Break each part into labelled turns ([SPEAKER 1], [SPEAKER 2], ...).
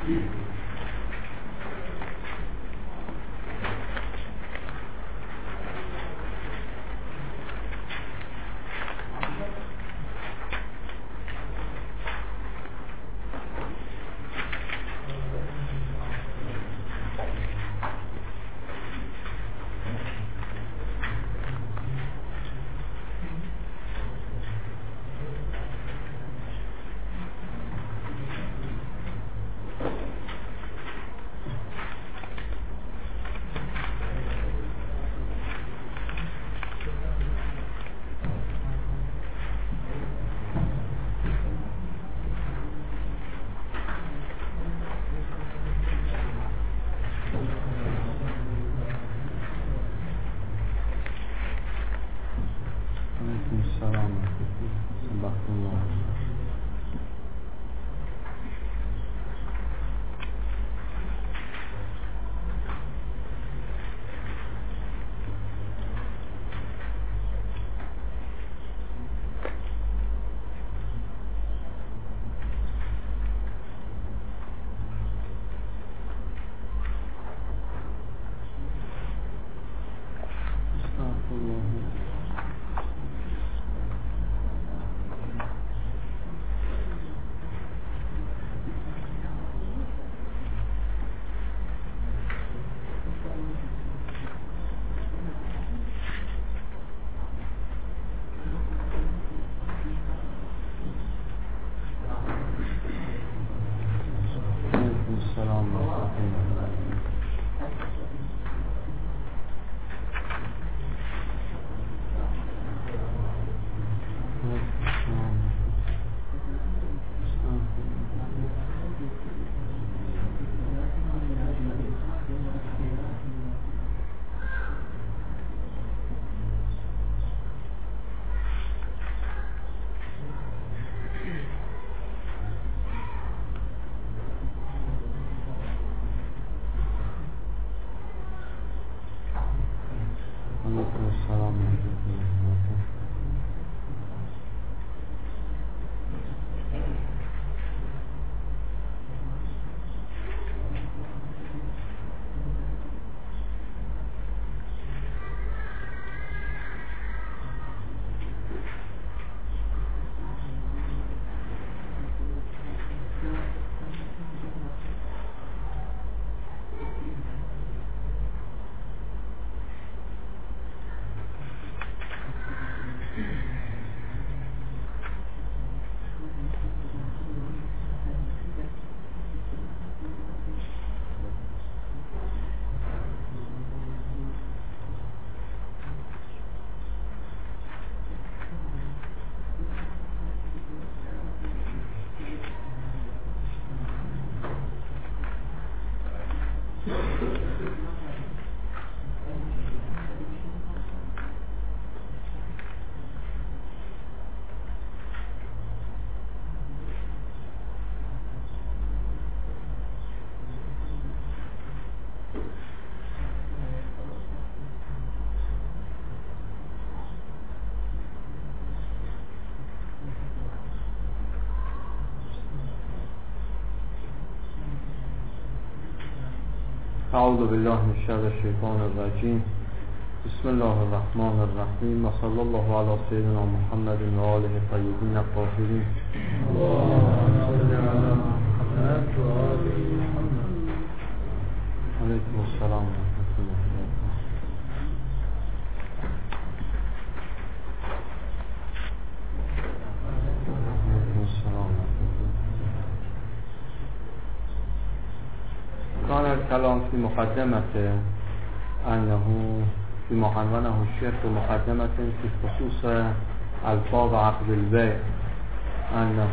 [SPEAKER 1] اعوذ بالله من شر الشیطان الرجیم. بسم الله الرحمن الرحیم و صلی الله علی سیدنا محمد و آله الطیبین الطاهرین. علیکم السلام و رحمت الله. كان الكلام في مقدمة أنه في معنونه الشيخ مقدمة في خصوص ألفاظ عقد البيع أنه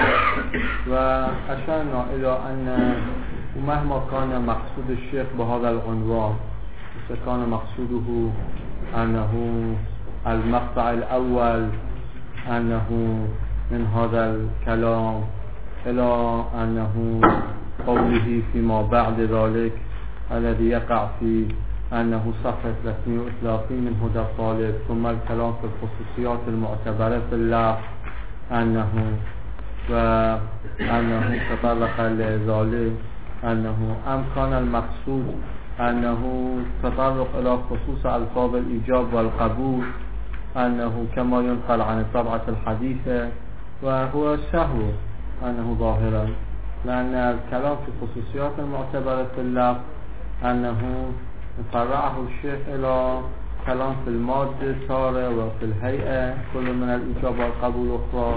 [SPEAKER 1] وأشرنا إلى أن مهما كان مقصود الشيخ بهذا العنوان كان مقصوده أنه المقطع الأول أنه من هذا الكلام إلى أنه قوله فيما بعد ذلك الذي يقع في أنه صفحة 330 من هدى الطالب، ثم الكلام في الخصوصيات المعتبرة في الله أنه تطرق لذلك أنه أمكان المقصود أنه تطرق إلى خصوص ألفاظ الإيجاب والقبول، أنه كما ينقل عن الطبعة الحديثة، وهو سهو أنه ظاهرا، لأن الكلام في خصوصيات المعتبرة في اللفظ أنه فرعه الشيخ إلى كلام في المادة تارة وفي الهيئة كل من الإيجاب والقبول أخرى،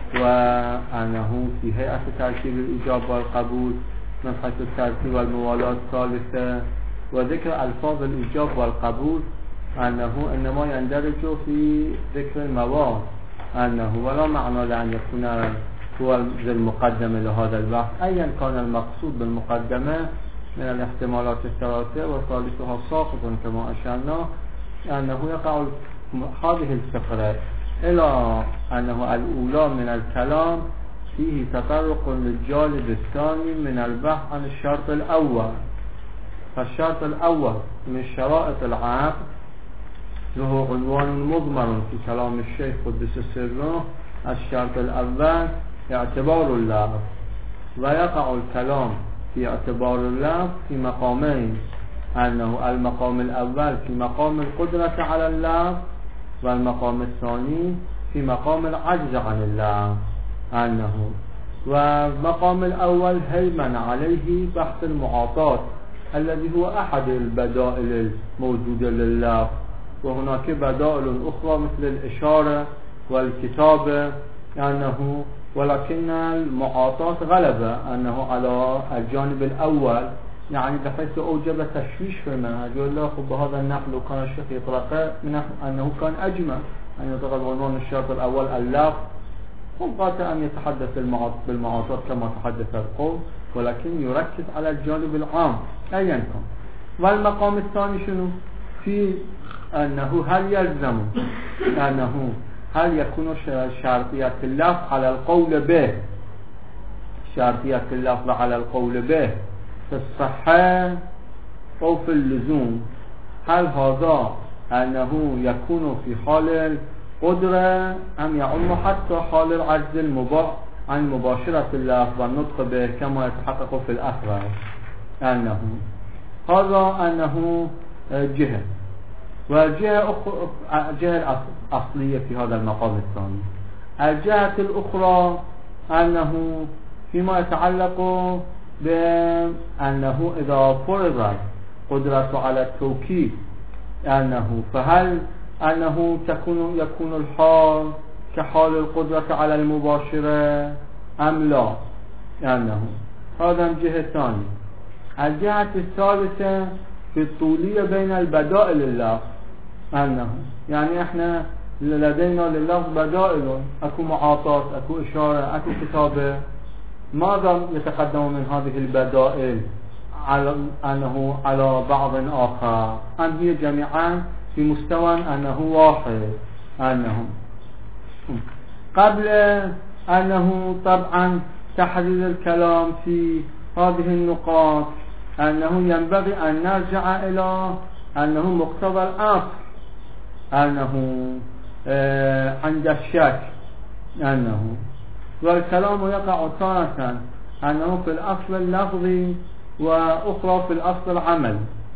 [SPEAKER 1] وأنه في هيئة ترتيب الإيجاب والقبول من حيث الترتيب والموالاة ثالثة، وذكر ألفاظ الإيجاب والقبول أنه إنما يندرج في ذكر المواد، أنه ولا معنى لأن يكون هو المقدمة لهذا البحث أيا كان المقصود بالمقدمة من الاحتمالات الثلاثة، وثالثها ساقط كما أشرنا، أنه يقع هذه الفقرة إلى أنه الأولى من الكلام فيه تطرق للجانب الثاني من البحث عن الشرط الأول. فالشرط الأول من شرائط العقد له عنوان مضمر في كلام الشيخ قدس سره. الشرط الأول اعتبار اللفظ، ويقع الكلام في اعتبار اللفظ في مقامين، أنه المقام الأول في مقام القدرة على اللفظ، والمقام الثاني في مقام العجز عن اللفظ. أنه ومقام الأول هيمن عليه بحث المعاطاة الذي هو أحد البدائل الموجودة لللفظ، وهناك بدائل أخرى مثل الإشارة والكتابة، أنه ولكن المعاطاة غلبة أنه على الجانب الأول، يعني بحيث أوجب تشويش في المنهج. يقول له خب بهذا النحل وكان الشيخ يطرقه من أنه كان أجمل أن يطرق عنوان الشرط الأول اللفظ، وقات أن يتحدث بالمعاطاة كما تحدث القول، ولكن يركز على الجانب العام أيا كان. والمقام الثاني شنو؟ في أنه هل يلزم أنه هل يكون شرطية اللفظ على القول به، شرطية اللفظ على القول به في الصحة أو في اللزوم؟ هل هذا أنه يكون في حال القدرة أم يعم حتى حال العجز عن مباشرة اللفظ والنطق به كما يتحقق في الأخبار؟ أنه هذا أنه جهة، والجهة الأصلية في هذا المقام الثاني. الجهة الأخرى أنه فيما يتعلق بأنه إذا فرضت قدرة على التوكيد، أنه فهل أنه يكون الحال كحال القدرة على المباشرة أم لا؟ أنه هذا الجهة الثانية. الجهة الثالثة في الطولية بين البدائل اللفظ، أنه يعني إحنا لدينا لللفظ بدائل، أكو معاطاة، أكو إشارة، أكو كتابة. ماذا يتقدم من هذه البدائل أنه على بعض آخر، أم هي جميعا في مستوى أنه واحد؟ أنه قبل أنه طبعا تحرير الكلام في هذه النقاط، أنه ينبغي أن نرجع إلى أنه مقتضى الأصل، أنه عند الشك، أنه والكلام يقع تارة أنه في الأصل اللفظي وأخرى في الأصل العمل.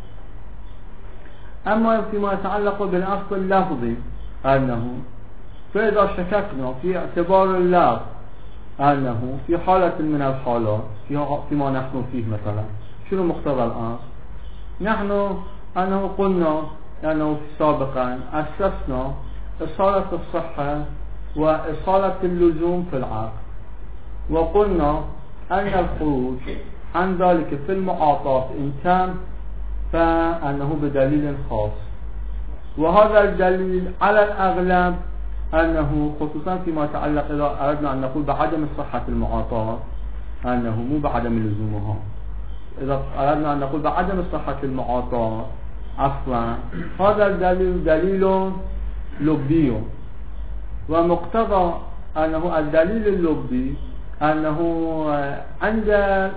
[SPEAKER 1] أما فيما يتعلق بالأصل اللفظي، أنه فإذا شككنا في اعتبار اللفظ أنه في حالة من الحالات فيما نحن فيه مثلا، شنو مقتضى الأصل؟ نحن أنه قلنا أنه سابقا أسسنا إصالة الصحة وإصالة اللزوم في العقد، وقلنا أن الخروج عن ذلك في المعاطاة إن كان فأنه بدليل خاص، وهذا الدليل على الأغلب أنه خصوصا فيما يتعلق إذا أردنا أن نقول بعدم صحة المعاطاة، أنه مو بعدم لزومها، إذا أردنا أن نقول بعدم صحة المعاطاة أصلا، هذا الدليل دليل لبي، ومقتضى أنه الدليل اللبي أنه عند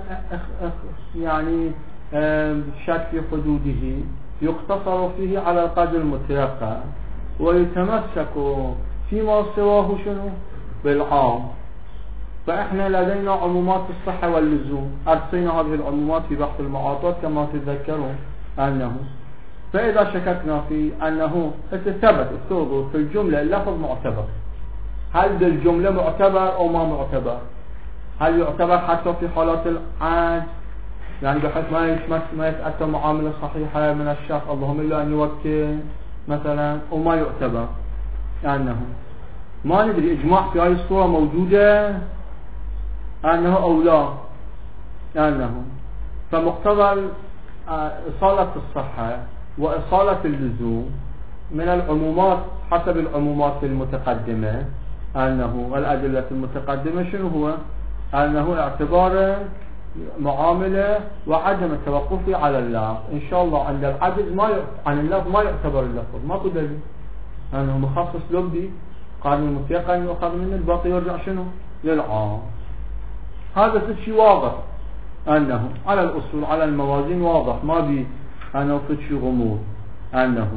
[SPEAKER 1] يعني شك في حدوده يقتصر فيه على القدر المتيقن، ويتمسك فيما سواه شنو بالعام. فإحنا لدينا عمومات الصحة واللزوم، أرسينا هذه العمومات في بحث المعاطات كما تذكرون أنه، فإذا شككنا في أنه ثبت في الجملة اللفظ معتبر، هل بالجملة معتبر أو ما معتبر؟ هل يعتبر حتى في حالات العجز، يعني بحيث ما يتأتى معاملة صحيحة من الشخص اللهم إلا أن يوكل مثلا، وما يعتبر أنه ما ندري إجماع في هذه الصورة موجودة أنه أو لا أنه، فمقتضى إصالة الصحة وإصالة اللزوم من العمومات حسب العمومات المتقدمة أنه والأدلة المتقدمة شنو هو؟ أنه اعتبار معاملة وعدم التوقف على اللفظ. إن شاء الله عند العجز عن اللفظ ما يعتبر اللفظ، ما دليل أنه مخصص لبدي قال من المتيقن يؤخذ من الباقي يرجع شنو؟ للعام. هذا شيء واضح أنه على الأصول على الموازين واضح، ما بي أنه في شيء غموض أنه.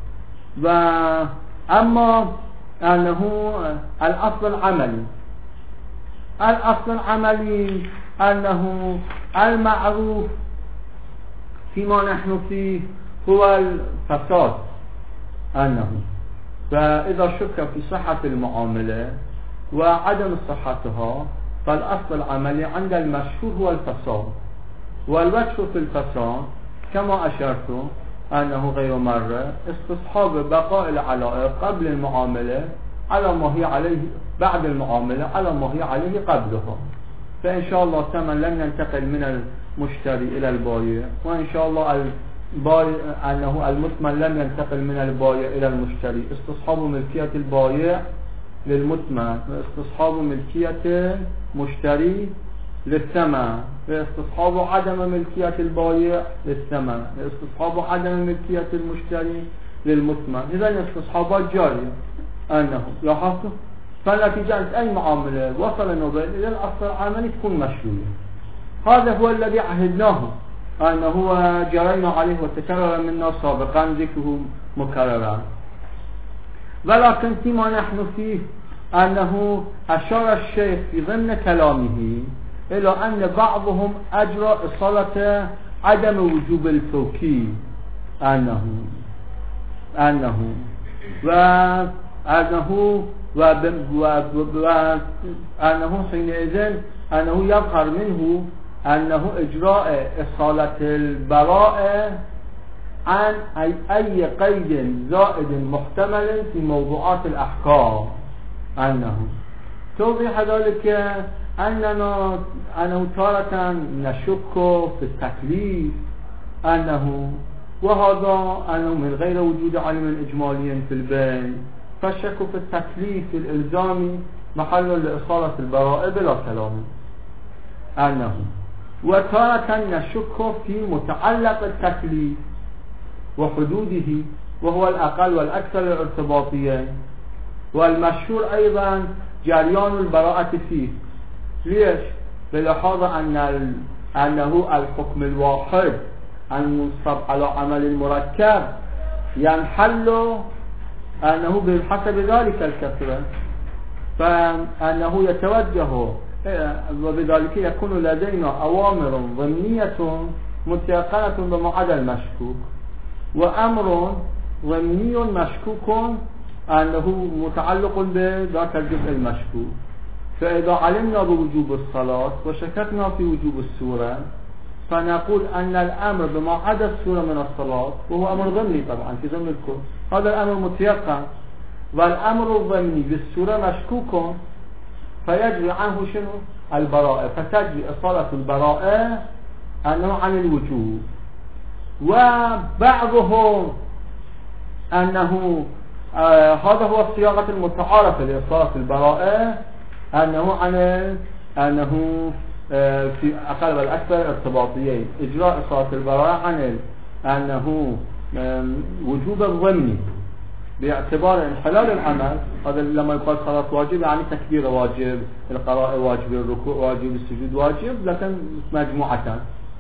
[SPEAKER 1] أما أنه الأصل العملي أنه المعروف فيما نحن فيه هو الفساد أنه، فإذا شك في صحة المعاملة وعدم صحتها فالأصل العملي عند المشهور هو الفساد، والوجه في الفساد كما أشرت أنه غير مرة استصحاب بقاء العلائق قبل المعاملة على ما هي عليه بعد المعاملة على ما هي عليه قبلها. فإن شاء الله الثمن لن ينتقل من المشتري إلى البائع، وإن شاء الله أنه المثمن لن ينتقل من البائع إلى المشتري، استصحاب ملكية البائع للمثمن واستصحاب ملكية المشتري للثمن، واستصحاب عدم ملكية البائع للثمن، واستصحاب عدم ملكية المشتري للمثمن. إذا استصحابات جارية أنه لاحظتوا، فنتيجة أي معاملة وصل نوبل إلى الأصل العملي تكون مشروعة. هذا هو الذي عهدناه أنه جرينا عليه وتكرر منا سابقا ذكره مكررا. ولكن فيما نحن فيه أنه أشار الشيخ في ضمن كلامه إلى أن بعضهم أجرى إصالة عدم وجوب الفوكي وأنه حينئذ أنه يظهر منه أنه إجراء إصالة البراءة عن أي قيد زائد محتمل في موضوعات الأحكام. أنه توضيح ذلك أنه تارة نشك في التكليف وهذا أنه من غير وجود علم إجمالي في البين، فالشك في التكليف الإلزامي محل لإصالة البراءة بلا كلام وتارة نشك في متعلق التكليف وحدوده وهو الأقل والأكثر الارتباطيين، والمشهور أيضا جريان البراءة فيه. ليش؟ بلحاظ أنه الحكم الواحد المنصب على عمل المركب ينحل أنه بحسب ذلك الكثرة، فأنه يتوجه وبذلك يكون لدينا أوامر ضمنية متيقنة بما عدا المشكوك، وأمر ضمني مشكوك أنه متعلق بذاك الجزء المشكوك. فإذا علمنا بوجوب الصلاة وشككنا في وجوب السورة فنقول أن الأمر بما عدا السورة من الصلاة وهو أمر ضمني طبعا في ضمن الكل، هذا الأمر متيقن، والأمر الضمني بالسورة مشكوك فيجري عنه شنو؟ البراءة، فتجري إصالة البراءة أنه عن الوجوب. وبعضهم أنه هذا هو الصياغة المتعارفة لإصالة البراءة أنه في أقل والأكثر ارتباطيين، إجراء إصالة البراءة عن أنه وجوب الضمني باعتبار انحلال العمل. هذا لما يقال صلاة واجب يعني تكبير واجب، القراءة واجب، الركوع واجب، السجود واجب، لكن مجموعة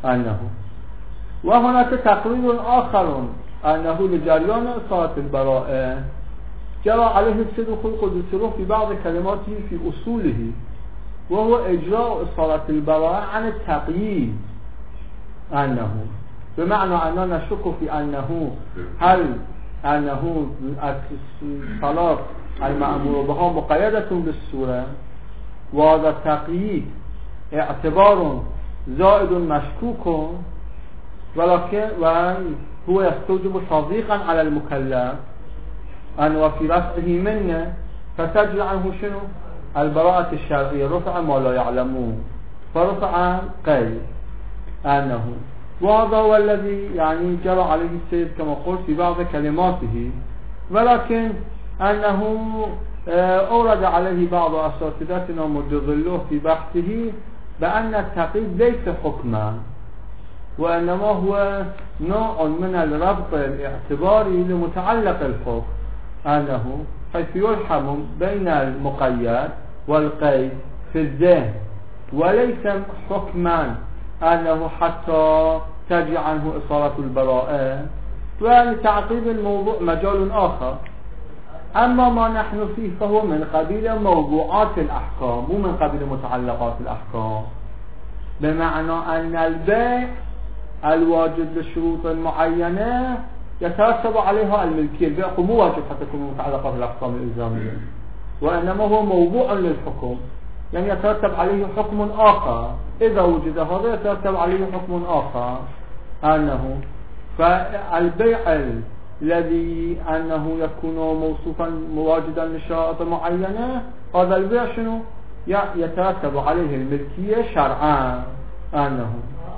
[SPEAKER 1] وهناك تقرير آخر أنه لجريان إصالة البراءة جرى عليه الصدق القدس في بعض كلماته في أصوله، وهو إجراء إصالة البراءة عن التقييد أنه بمعنى أننا نشك في أنه هل أنه الصلاة المأمور بها مقيدة بالصورة، وهذا التقييد اعتبار زائد مشكوك، ولكن هو يستوجب تضييقا على المكلف أن وفي رفعه منه فتجري عنه شنو؟ البراءة الشرعية، رفع ما لا يعلمون، فرفع قيد أنه، وهذا هو الذي يعني جرى عليه السيد كما قلت في بعض كلماته، ولكن أنه أورد عليه بعض أساتذتنا مجظلوه في بحثه بأن التقييد ليس حكما، وإنما هو نوع من الربط الاعتباري لمتعلق الحكم، أنه حيث يلحم بين المقيد والقيد في الذهن، وليس حكما أنه حتى تجي عنه إصالة البراءة. ولتعقيب الموضوع مجال آخر، أما ما نحن فيه فهو من قبيل موضوعات الأحكام ومن قبيل متعلقات الأحكام، بمعنى أن البيع الواجب للشروط المعينة يترتب عليها الملكية. البيع مو واجب حتى يكون متعلقات الأحكام الإلزامية، وإنما هو موضوع للحكم، يعني يترتب عليه حكم آخر. إذا وجد هذا يترتب عليه حكم آخر، أنه فالبيع الذي أنه يكون موصوفا مواجدا لشرائط معينة، هذا البيع شنو؟ يترتب عليه الملكية شرعا أنه.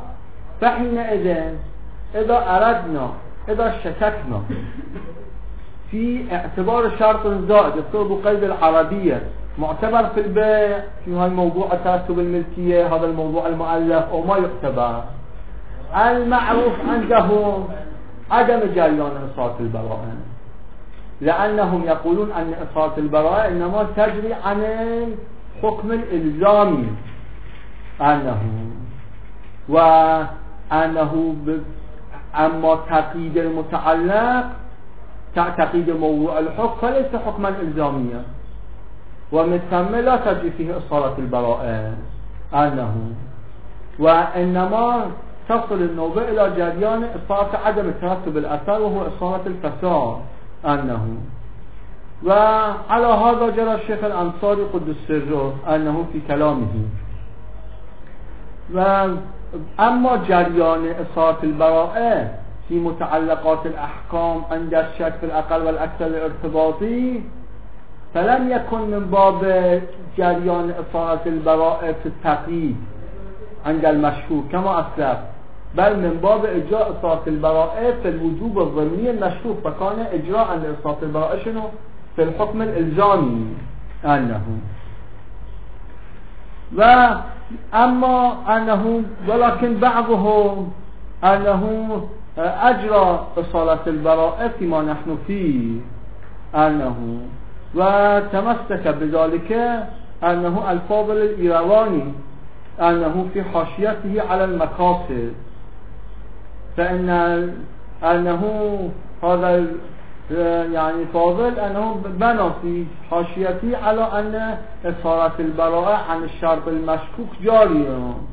[SPEAKER 1] فحينئذ إذا أردنا، إذا شككنا في اعتبار شرط زائد يصير بقيد العربية معتبر في البيع في هذا الموضوع ترتب الملكية، هذا الموضوع المؤلف أو ما يعتبر، المعروف عندهم عدم جريان إصالة البراءة، لأنهم يقولون أن إصالة البراءة إنما تجري عن الحكم الإلزامي وأنه أما تقييد المتعلق تقييد موضوع الحكم فليس حكما إلزاميا، ومن ثم لا تجري فيه إصالة البراءة وإنما تصل النوبة إلى جريان إصالة عدم ترتب الأثر وهو إصالة الفساد وعلى هذا جرى الشيخ الأنصاري قدس سره أنه في كلامه. أما جريان إصالة البراءة في متعلقات الأحكام عند الشك في الأقل والأكثر الارتباطي فلم يكن من باب جريان إصالة البراءة في التقييد عند المشهور كما أسلف، بل من باب إجراء إصالة البراءة في الوجوب الضمني المشهور، فكان إجراء لإصالة البراءة شنو؟ في الحكم الإلزامي أما أنه ولكن بعضهم أنه أجرى إصالة البراءة فيما نحن فيه وتمسك بذلك أنه الفاضل الإيرواني أنه في حاشيته على المقاصد، أنه هذا يعني فاضل أنه بنى في حاشيته على أن إصالة البراءة عن الشرط المشكوك جاري،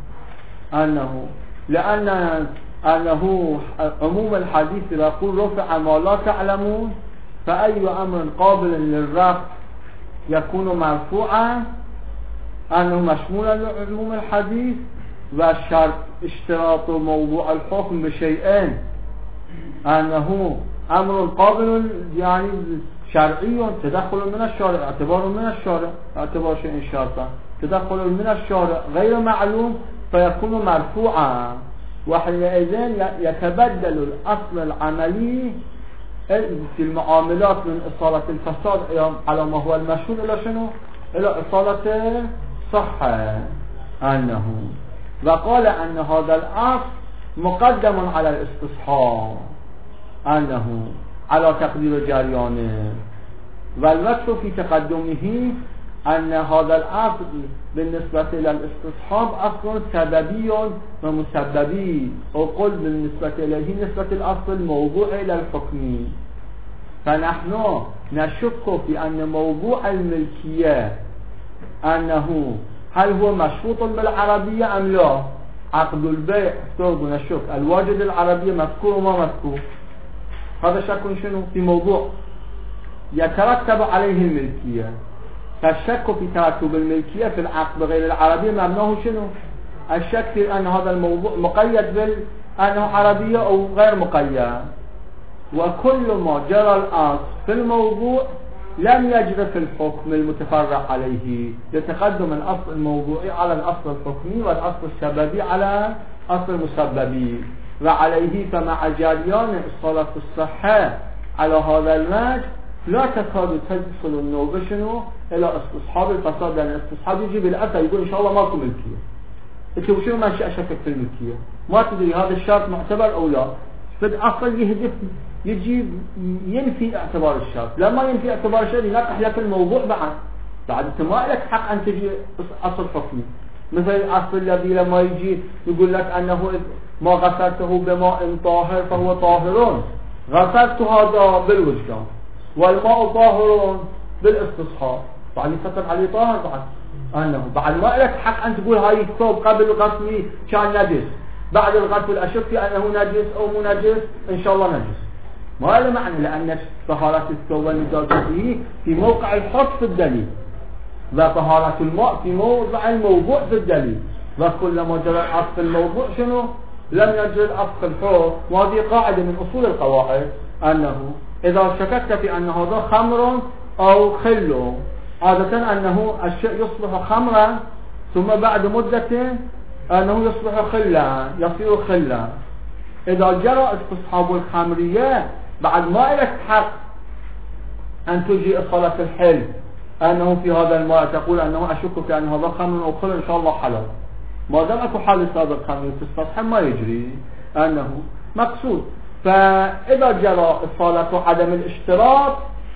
[SPEAKER 1] لأنه عموم الحديث يقول رفع ما لا تعلمون، فأي أمر قابل للرفع يكون مرفوعا، أنه مشمولا لعموم الحديث، والشرط اشتراط موضوع الحكم بشيئين، أنه أمر قابل يعني شرعي تدخل من الشارع، اعتبار من الشارع، اعتبار شيء شرطا، تدخل من الشارع غير معلوم فيكون مرفوعا، وحينئذ يتبدل الأصل العملي في المعاملات من إصالة الفساد على ما هو المشهور إلى شنو؟ إلى إصالة صحة وقال أن هذا الأصل مقدم على الاستصحاب على تقدير جريانه، والوجه في تقدمه أن هذا الأصل بالنسبة إلى الاستصحاب أصل سببي ومسببي، وقل بالنسبة إليه نسبة الأصل الموضوع إلى الحكم، فنحن نشك في أن موضوع الملكية أنه هل هو مشروط بالعربية أم لا؟ عقد البيع افترضنا الشك الواجد العربية مذكور وما مذكور، هذا شك شنو؟ في موضوع يترتب عليه الملكية. فالشك في ترتب الملكية في العقد بغير العربية مبناه شنو؟ الشك في أن هذا الموضوع مقيد بأنه عربية أو غير مقيد. وكل ما جرى الأصل في الموضوع لم يجري في الحكم المتفرع عليه، يتقدم الأصل الموضوعي على الأصل الحكمي والأصل السببي على أصل المسببي، وعليه فمع جريان إصالة الصحة على هذا الوجه لا تكاد تصل النوبة شنو إلى استصحاب الفساد، لأن الاستصحاب يجي بالأثر يقول إن شاء الله ماكو ملكية. أنت وشنو ما أشكك في الملكية؟ ما تدري هذا الشرط معتبر أو لا. فالأصل يهدف يجي ينفي اعتبار الشرط، لما ينفي اعتبار الشرط ينقح لك الموضوع بعد انت ما لك حق ان تجي اصل حكمي. مثل الاصل الذي لما يجي يقول لك انه ما غسلته بماء طاهر فهو طاهر، غسلت هذا بالوجدان والماء طاهر بالاستصحاب، بعد يفتر عليه طاهر انه بعد ما لك حق ان تقول هاي الثوب قبل غسله كان نجس، بعد الغسل اشك في انه نجس او مو نجس، ان شاء الله نجس. ما له معنى، لأن طهارة الثوب ونجاسته في موقع الحكم في الدليل، وطهارة الماء في موضع الموضوع في الدليل، وكلما جرى الأصل في الموضوع شنو؟ لم يجري الأصل في الحكم. وهذه قاعدة من أصول القواعد، أنه إذا شككت في أن هذا خمر أو خل، عادة أنه الشيء يصبح خمرا ثم بعد مدة أنه يصبح خلا، يصير خلا. إذا جرى استصحاب الخمرية بعد ما لك حق أن تجي إصالة الحل أنه في هذا الماء تقول أنه أشك في أن هذا خمر أو خل إن شاء الله حلال، ما دام أكو حال سابق خمر في السطح ما يجري أنه مقصود. فإذا جرى إصالة عدم الاشتراط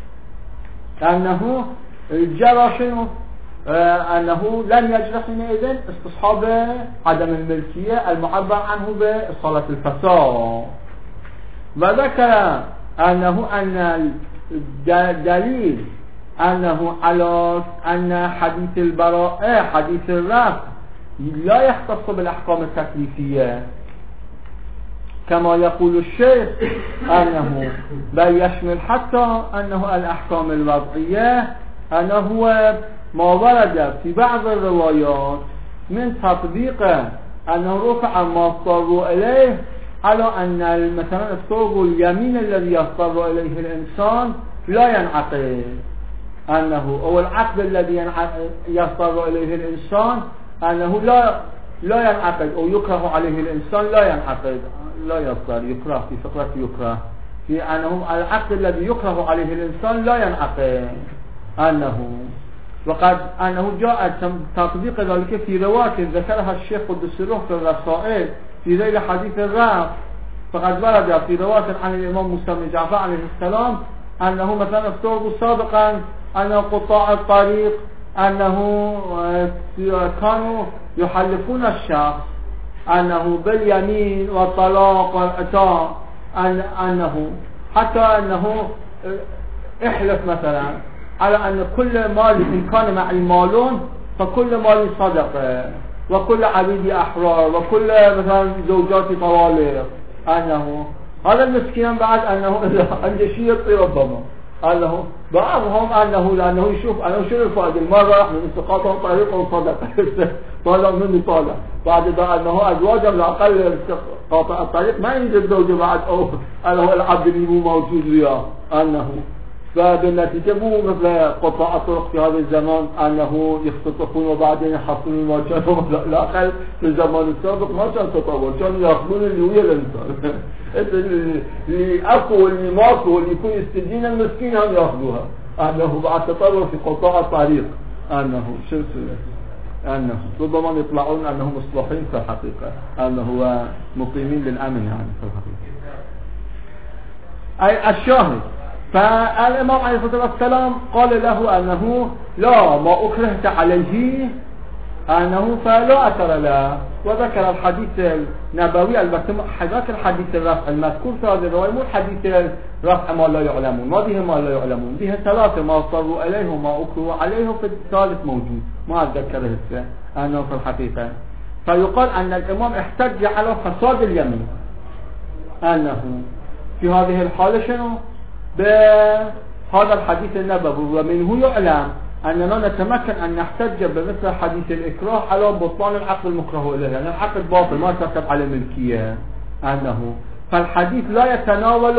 [SPEAKER 1] أنه جرى شنو؟ أنه لن يجري حينئذ استصحاب عدم الملكية المعبر عنه بإصالة الفساد. وذكر أنه أن الدليل أنه على أن حديث البراءة حديث الرفع لا يختص بالأحكام التكليفية كما يقول الشيخ، أنه بل يشمل حتى أنه الأحكام الوضعية أنه ما ورد في بعض الروايات من تطبيق أنه رفع ما اضطر إليه على أن مثلا الثوب اليمين الذي يضطر إليه الإنسان لا ينعقد، أنه أو العقد الذي يضطر إليه الإنسان أنه لا ينعقد أو يكره عليه الإنسان لا ينعقد، لا يضطر يكره في فقرة يكره في أنه العقد الذي يكره عليه الإنسان لا ينعقد وقد أنه جاء تطبيق ذلك في رواية ذكرها الشيخ قدس الروح في الرسائل في ذيل حديث الرفع. فقد ورد في رواية عن الإمام موسى بن جعفر عليه السلام أنه مثلا افترضوا سابقا أن قطاع الطريق أنه كانوا يحلفون الشخص أنه باليمين والطلاق والعتاق أنه حتى أنه احلف مثلا على أن كل مال إن كان معي مالون فكل مالي صدقة وكل عبيدي أحرار وكل مثلا زوجاتي طوالق، أنه هذا المسكين بعد أنه عنده شيء يطير ربما أنه بعضهم أنه لأنه يشوف أنه شنو الفائدة المال راح من استقاطهم طريقهم صدقة طالع مني طالع بعد ذا أنه أزواجهم لأقل قاطع الطريق ما ينزل زوجه بعد أو أنه العبد اللي مو موجود لياه أنه فبالنتيجة مو مثل قطاع الطرق في هذا الزمان أنه يختطفون وبعدين يحصلون ما كانوا الأقل في الزمان السابق ما كان تطور، كانوا يأخذون اللي ويا الإنسان اللي أكو واللي ماكو واللي يكون يستدين المسكين هم يأخذوها، أنه بعد تطور في قطاع الطريق أنه شو أنه ربما يطلعون أنهم مصلحين في الحقيقة أنه مقيمين بالأمن يعني في الحقيقة. أي الشاهد فالإمام عليه الصلاة والسلام قال له أنه لا ما أكرهت عليه أنه فلا أثر له، وذكر الحديث النبوي البته حذاك الحديث الرفع المذكور في هذه الرواية مو حديث رفع ما لا يعلمون، ما به ما لا يعلمون، به ثلاثة ما صروا إليه وما أكروا عليه، في الثالث موجود ما أتذكره أنه في الحقيقة. فيقال أن الإمام احتج على فساد اليمين، أنه في هذه الحالة شنو بهذا الحديث النبوي، ومنه يعلم أننا نتمكن أن نحتج بمثل حديث الإكراه على بطلان العقد المكره إليه، يعني العقد باطل ما يترتب على ملكية أنه، فالحديث لا يتناول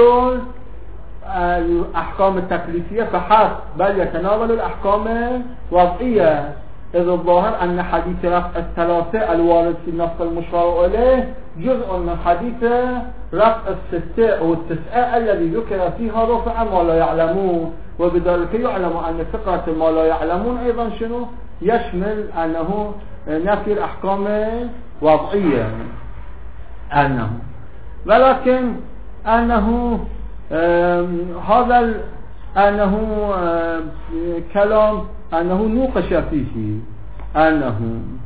[SPEAKER 1] الأحكام التكليفية فحسب، بل يتناول الأحكام الوضعية، إذ الظاهر أن حديث رفع الثلاثة الوارد في النص المشار إليه جزء من حديث رفع الستة والتسعة الذي ذكر فيها رفع ما لا يعلمون، وبذلك يعلم أن فقرة ما لا يعلمون أيضا شنو يشمل أنه نفي الأحكام وضعية أنه، ولكن أنه هذا أنه كلام أنه نوقش فيه، أنه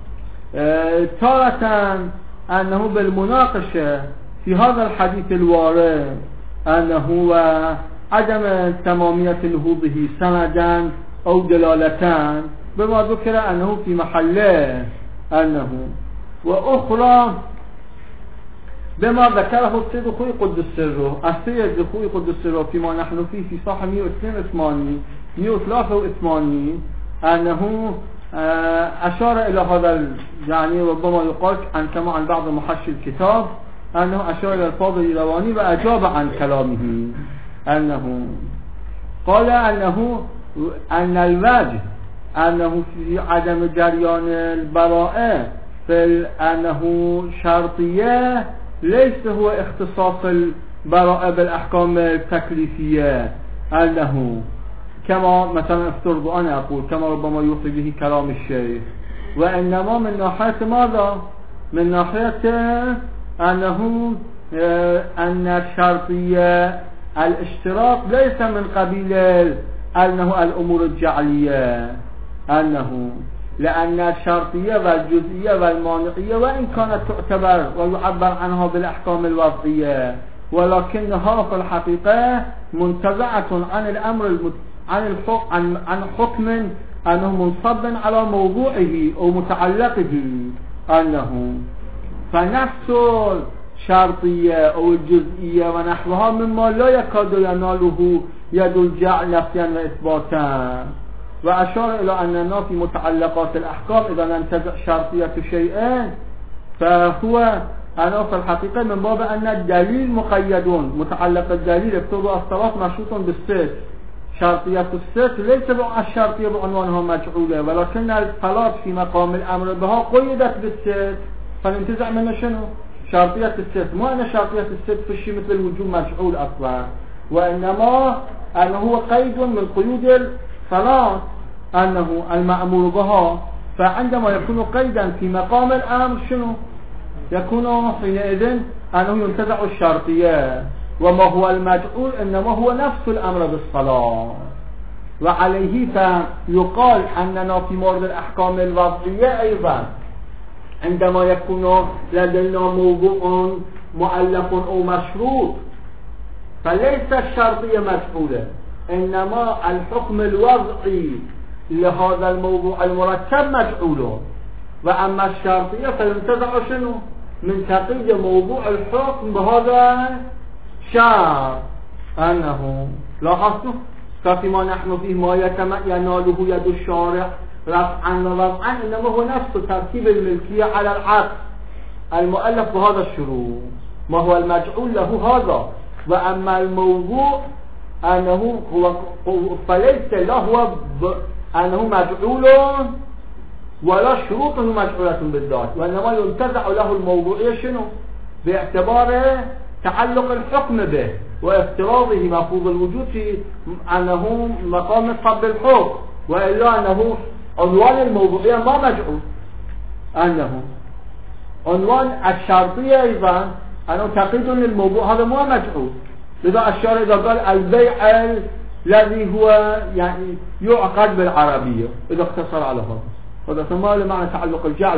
[SPEAKER 1] تارة أنه بالمناقشة في هذا الحديث الوارد أنه عدم تمامية نهوضه سندا أو دلالتان بما ذكر أنه في محله أنه، وأخرى بما ذكره السيد الخوي قدس سره، السيد الخوي قدس سره فيما نحن فيه في صفحة 182 183 أنه أشار إلى هذا، يعني ربما يقال عن كما عن بعض محشي الكتاب أنه أشار إلى الفاضل الإيرواني وأجاب عن كلامه، أنه قال أن الوجه أنه في عدم جريان البراءة في أنه شرطية ليس هو اختصاص البراءة بالأحكام التكليفية، أنه كما مثلا افترض أنا أقول كما ربما يوصي به كلام الشيخ، وإنما من ناحية ماذا؟ من ناحية أنه أن الشرطية الاشتراط ليس من قبيل أنه الأمور الجعلية، أنه لأن الشرطية والجزئية والمانعية وإن كانت تعتبر ويعبر عنها بالأحكام الوضعية، ولكنها في الحقيقة منتزعة عن الأمر عن حكم أنه منصب على موضوعه أو متعلقه، أنه فنفس الشرطية أو الجزئية ونحوها مما لا يكاد يناله يد الجعل نفيا وإثباتا. وأشار إلى أننا في متعلقات الأحكام إذا ننتزع شرطية شيئين فهو أنا في الحقيقة من باب أن الدليل مقيدون، متعلق الدليل افترضوا الصلاة مشروط بالست، شرطية الست ليس الشرطية بعنوانها مجعولة، ولكن الصلاة في مقام الأمر بها قيدت بالست، فننتزع منه شنو؟ شرطية الست، مو أن شرطية الست في الشيء مثل الوجوب مجعول أصلا، وإنما أنه هو قيد من قيود الصلاة أنه المأمور بها، فعندما يكون قيدا في مقام الأمر شنو؟ يكون حينئذ أنه ينتزع الشرطية، وما هو المجعول إنما هو نفس الأمر بالصلاة. وعليه فيقال أننا في مورد الأحكام الوضعية أيضا عندما يكون لدينا موضوع مؤلف أو مشروط فليس الشرطية مجعولة، إنما الحكم الوضعي لهذا الموضوع المركب مجعول، وأما الشرطية فينتزع شنو؟ من تقييد موضوع الحكم بهذا الشرط، أنه لاحظتوا فيما نحن فيه ما يناله يد الشارع رفعا ووضعا إنما هو نفس ترتيب الملكية على العقد المؤلف بهذا الشروط، ما هو المجعول له هذا، وأما الموضوع أنه هو فليس له أنه مجعول ولا شروطه مجعولة بالذات، وإنما ينتزع له الموضوعية شنو؟ باعتبار تعلق الحكم به وافتراضه مفروض الوجود في أنه مقام صب الحكم، وإلا أنه عنوان الموضوعية ما مجعول، أنه عنوان الشرطية أيضا أنه تقييد للموضوع هذا ما مجعول. لذا الشارع إذا قال البيع الذي هو يعني يعقد بالعربية إذا اختصر على هذا ثم معنى تعلق الجعل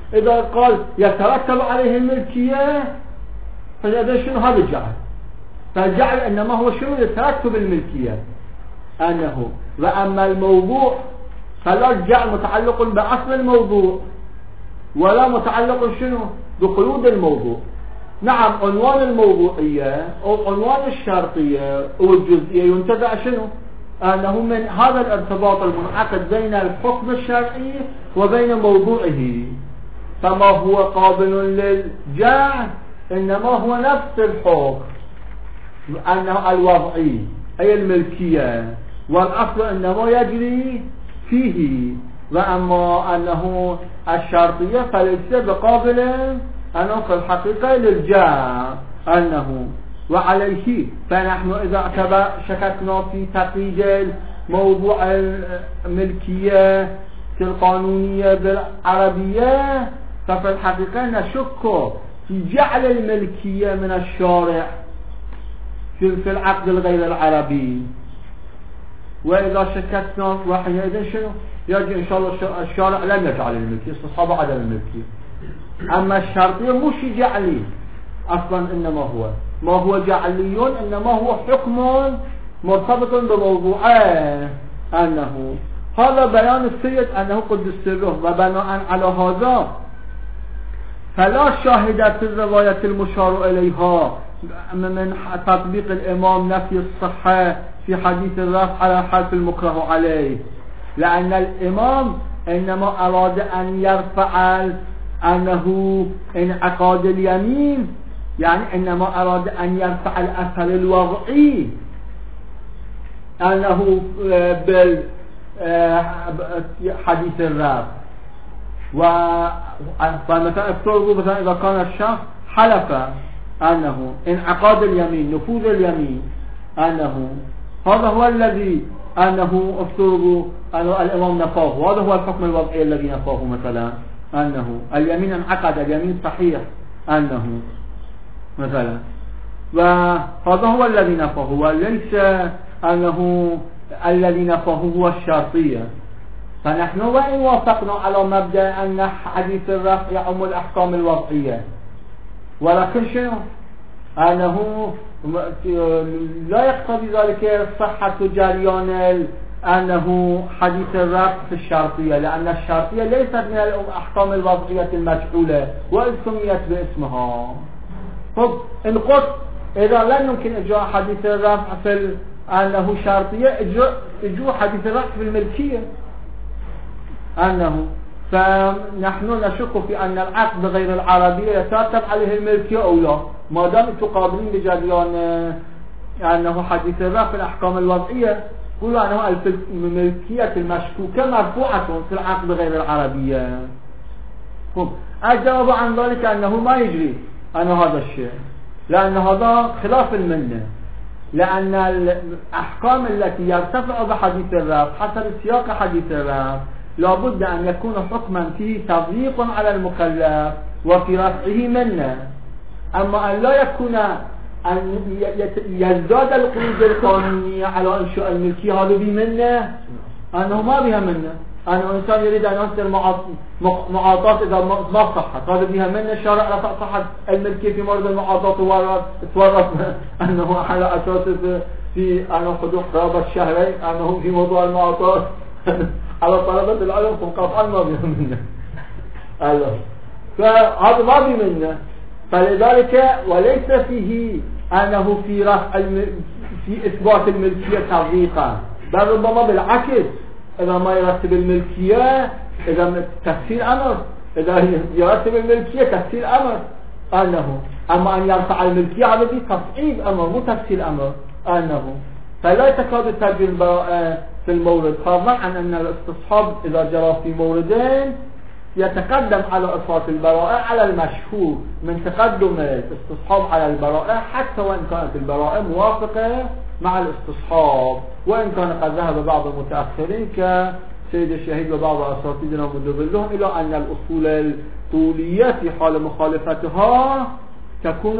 [SPEAKER 1] إذا قال يترتب عليه الملكية فإذا شنو هذا الجعل؟ فالجعل إنما هو شنو يترتب الملكية أنه، وأما الموضوع فلا الجعل متعلق بأصل الموضوع ولا متعلق شنو بقيود الموضوع. نعم عنوان الموضوعية أو عنوان الشرطية أو الجزئية ينتزع شنو أنه من هذا الارتباط المنعقد بين الحكم الشرعي وبين موضوعه، فما هو قابل للجعل إنما هو نفس الحكم أنه الوضعي أي الملكية، والأصل إنما يجري فيه، وأما أنه الشرطية فليس بقابل أنه في الحقيقة للجعل أنه. وعليه فنحن إذا شككنا في تقييد موضوع الملكية القانونية بالعربية ففي الحقيقة نشك في جعل الملكية من الشارع في العقد الغير العربي. وإذا شككنا وحينئذ شنو يجي إن شاء الله الشارع لم يجعل الملكية، استصحاب عدم الملكية. أما الشرطية مش جعلي أصلا، إنما هو ما هو جعلي إنما هو حكم مرتبط بموضوعه أنه. هذا بيان السيد أنه قدس سره، وبناء على هذا فلا شاهد في الرواية المشار إليها من تطبيق الإمام نفي الصحة في حديث الرفع على حرف المكره عليه، لأن الإمام إنما أراد أن يرفع أنه انعقاد اليمين، يعني إنما أراد أن يرفع الأثر الوضعي أنه بالحديث الرفع. فمثلا افترضوا مثلا إذا كان الشخص حلف أنه انعقاد اليمين نفوذ اليمين أنه هذا هو الذي أنه افترضوا أنه الإمام نفاه، وهذا هو الحكم الوضعي الذي نفاه مثلا أنه اليمين انعقد اليمين صحيح أنه مثلا، وهذا هو الذي نفاه، وليس أنه الذي نفاه هو الشرطية. فنحن وإن وافقنا على مبدأ أن حديث الرفع يعم الأحكام الوضعية، ولكن شنو أنه لا يقتضي ذلك صحة جريان أنه حديث الرفع في الشرطية، لأن الشرطية ليست من الأحكام الوضعية المجهولة وإن سميت باسمها. طب إن قلت إذا لن يمكن إجراء حديث الرفع في أنه شرطية، إجراء حديث الرفع في الملكية أنه، فنحن نشك في أن العقد غير العربي يترتب عليه الملكية أو لا، ما دام تقابلين بجريان أنه حديث الرفع في الأحكام الوضعية قولوا أنه الملكية المشكوكة مرفوعة في العقد غير العربية. الجواب عن ذلك أنه ما يجري أن هذا الشيء، لأن هذا خلاف المنة، لأن الأحكام التي يرتفع بحديث الرفع حسب سياق حديث الرفع لابد أن يكون حكما فيه تضييق على المكلف وفي رفعه منه. أما أن لا يكون أن يزداد القيود القانونية على إنشاء الملكية، هذا بمنه أنه ما بها منه، أنه إنسان يريد أن ينصر معاطاة إذا ما صحت، هذا بها منه الشارع رفع صحت الملكية في مرض المعاطاة تورط أنه على أساس في أنه حدود قرابة الشهرين أنه في موضوع المعاطاة على طلبة العلم قطعا ما بها منه الله، فهذا ما بها منه. فلذلك وليس فيه أنه في رفع في إثبات الملكية تضييقا، بل ربما بالعكس إذا ما يرتب الملكية إذا تفسير أمر، إذا يرتب الملكية تفسير أمر أنه، أما أن يرفع الملكية هذا في تصعيد أمر مو تفسير أمر أنه، فلا تكاد تجري البراءة في المورد، فضلا عن أن الاستصحاب إذا جرى في موردين يتقدم على إثبات البراءة على المشهور من تقدم الاستصحاب على البراءة، حتى وإن كانت البراءة موافقة مع الاستصحاب، وإن كان قد ذهب بعض المتأخرين كسيد الشهيد وبعض أساتذتنا مدبلهم إلى أن الأصول الطولية في حال مخالفتها تكون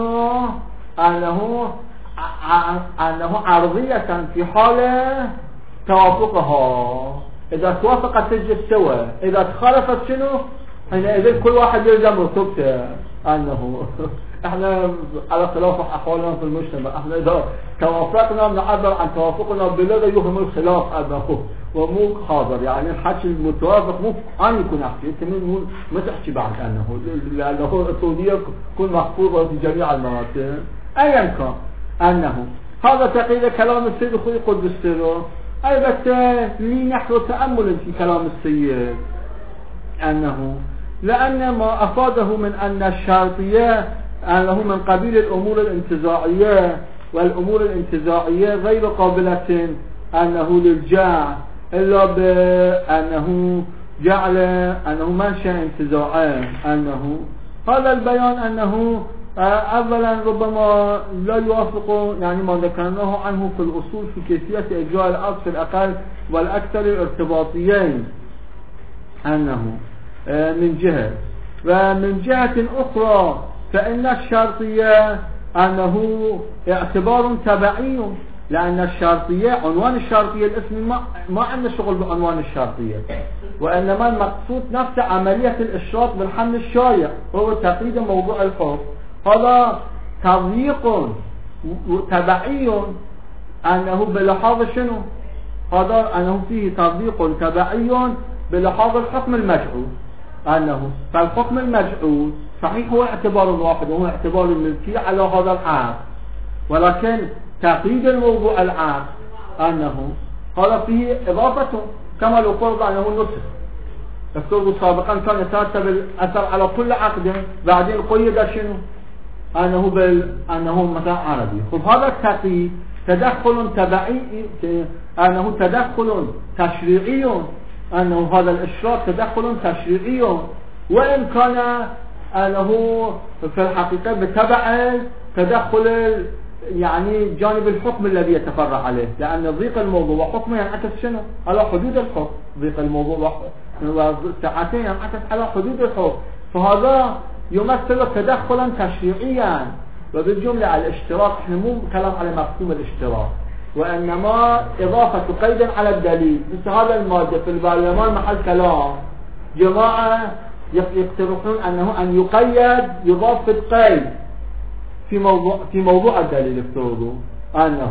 [SPEAKER 1] أنه عرضية في حال توافقها، إذا توافقت تجد سوى، إذا تخالفت شنو حينئذ كل واحد يلزم رتبته أنه احنا على خلاف أحوالنا في المجتمع. احنا إذا توافقنا نعبر عن توافقنا بلغة يهم الخلاف أنه ومو حاضر، يعني الحكي المتوافق مو أن يكون أحكي كمان ما تحكي بعد أنه لأنه الصودية تكون محفوظة في جميع المراتب أيا كان. أنه هذا تقريبا كلام السيد أخوي قدس سره. أي بس لي نحن تأمل في كلام السيد أنه لأن ما أفاده من أن الشرطية أنه من قبيل الأمور الانتزاعية، والأمور الانتزاعية غير قابلة أنه للجاع إلا بأنه جعل أنه منشأ انتزاعي. أنه هذا البيان أنه أولا ربما لا يوافق يعني ما ذكرناه عنه في الأصول في كيفية إجراء العطف الأقل والأكثر الارتباطيين أنه من جهة، ومن جهة أخرى فإن الشرطية أنه اعتبار تبعي، لأن الشرطية عنوان الشرطية الاسم ما عندنا شغل بعنوان الشرطية، وإنما المقصود نفس عملية الإشراط بالحمل الشائع هو تقييد موضوع الحكم. هذا تضييق تبعي أنه بلحاظ شنو؟ هذا أنه فيه تضييق تبعي بلحاظ الحكم المجعول. أنه فالحكم المجعول صحيح هو اعتبار واحد وهو اعتبار الملكية على هذا العقد، ولكن تقييد الموضوع العقد أنه هذا فيه إضافته، كما لو فرض أنه النصف الفرض سابقا كان يترتب الأثر على كل عقد، بعدين قيد شنو؟ أنه مثلا عربي. خب هذا التقييد تدخل تبعي، أنه تدخل تشريعي، أنه هذا الإشراط تدخل تشريعي، وإن كان أنه في الحقيقة بتبع تدخل يعني جانب الحكم الذي يتفرع عليه، لأن ضيق الموضوع وحكمه ينعكس شنو؟ على حدود الحكم. ضيق الموضوع وساعتين ينعكس على حدود الحكم، فهذا يمثل تدخلا تشريعيا. وبالجملة على الاشتراك احنا مو كلام على مفهوم الاشتراك، وإنما إضافة قيد على الدليل. مثل هذا المادة في البرلمان محل كلام جماعة يقترحون أن يقيد يضاف القيد في موضوع الدليل افترضوا أنه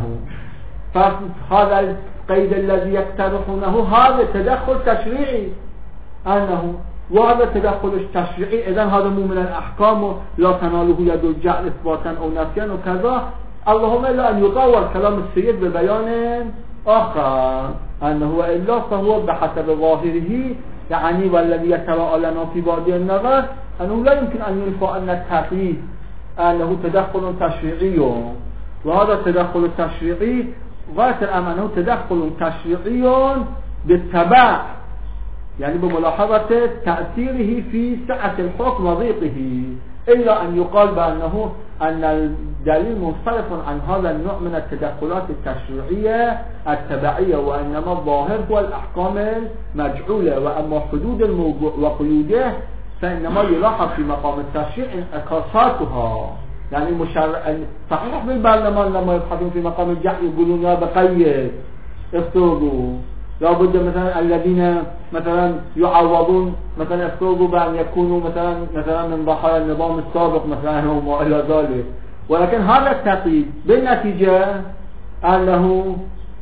[SPEAKER 1] فهذا القيد الذي يقترحونه هذا تدخل تشريعي أنه، وهذا تدخل التشريعي إذن هذا مو من الأحكام لا تناله يد الجعل إثباتا أو نفيا وكذا. اللهم إلا أن يطور كلام السيد ببيان آخر أنه وإلا فهو بحسب ظاهره يعني والذي يتراءى لنا في بادي النظر أنه لا يمكن أن ينفع أن التقييد أنه تدخل تشريعي، وهذا التدخل التشريعي غاية الأمر أنه تدخل تشريعي بالتبع، يعني بملاحظة تأثيره في سعة الحكم وضيقه، إلا أن يقال بأنه أن الدليل مختلف عن هذا النوع من التدخلات التشريعية التبعية، وإنما الظاهر هو الأحكام المجعولة، وأما حدود الموضوع وقيوده فإنما يلاحظ في مقام التشريع انعكاساتها. يعني صحيح بالبرلمان لما يبحثون في مقام الجعل يقولون يا بقيد افترضوا لابد مثلا الذين مثلا يعوضون مثلا افترضوا بأن يكونوا مثلا من ضحايا النظام السابق مثلا وما إلى ذلك، ولكن هذا التقييد بالنتيجة أنه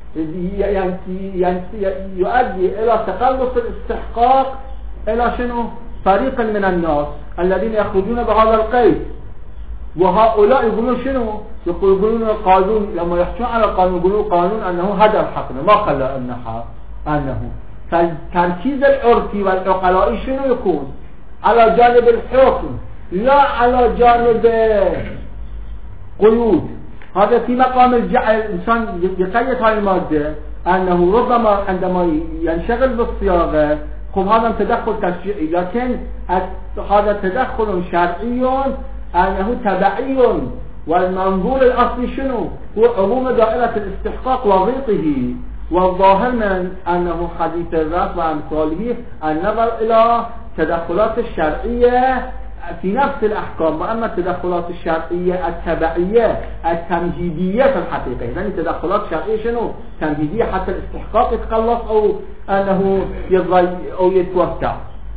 [SPEAKER 1] يؤدي إلى تقلص الاستحقاق إلى شنو؟ فريق من الناس الذين يخرجون بهذا القيد، وهؤلاء يقولون شنو؟ يقولون القانون لما يحكون على القانون يقولون قانون أنه هدر حقنا ما خلى أنه فالتركيز العرفي والعقلائي شنو يكون؟ على جانب الحكم لا على جانب قيود. هذا في مقام الجعل الإنسان يقيد هاي المادة أنه ربما عندما ينشغل بالصياغة خب هذا تدخل تشريعي، لكن هذا تدخل شرعي أنه تبعي، والمنظور الأصلي شنو؟ هو عموم دائرة الاستحقاق وضيقه، والظاهر من أنه حديث الرأس وأمثاله النظر إلى تدخلات الشرعية في نفس الأحكام، وأما التدخلات الشرعية التبعية التمهيدية في الحقيقة، يعني تدخلات شرعية شنو؟ تمهيدية حتى الاستحقاق يتقلص أو أنه أو يتوسع.